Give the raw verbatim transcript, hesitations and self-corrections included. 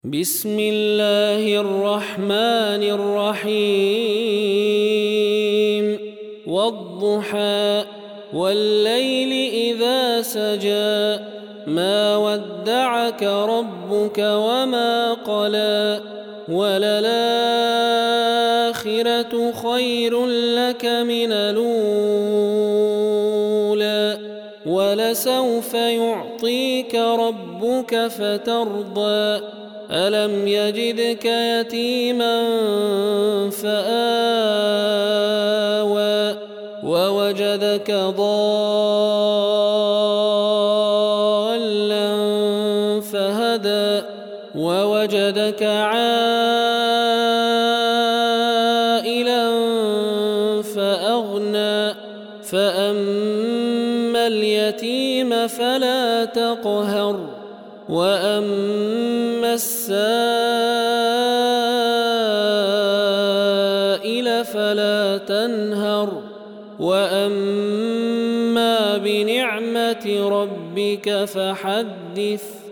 بسم الله الرحمن الرحيم والضحى والليل إذا سجى ما ودعك ربك وما قلى وللآخرة خير لك من الأولى ولسوف يعطيك ربك فترضى ألم يجدك يتيما فآوى ووجدك ضالا فهدى ووجدك عائلا فأغنى فأما اليتيم فلا تقهر وأما السائل فلا تنهر وأما بنعمة ربك فحدث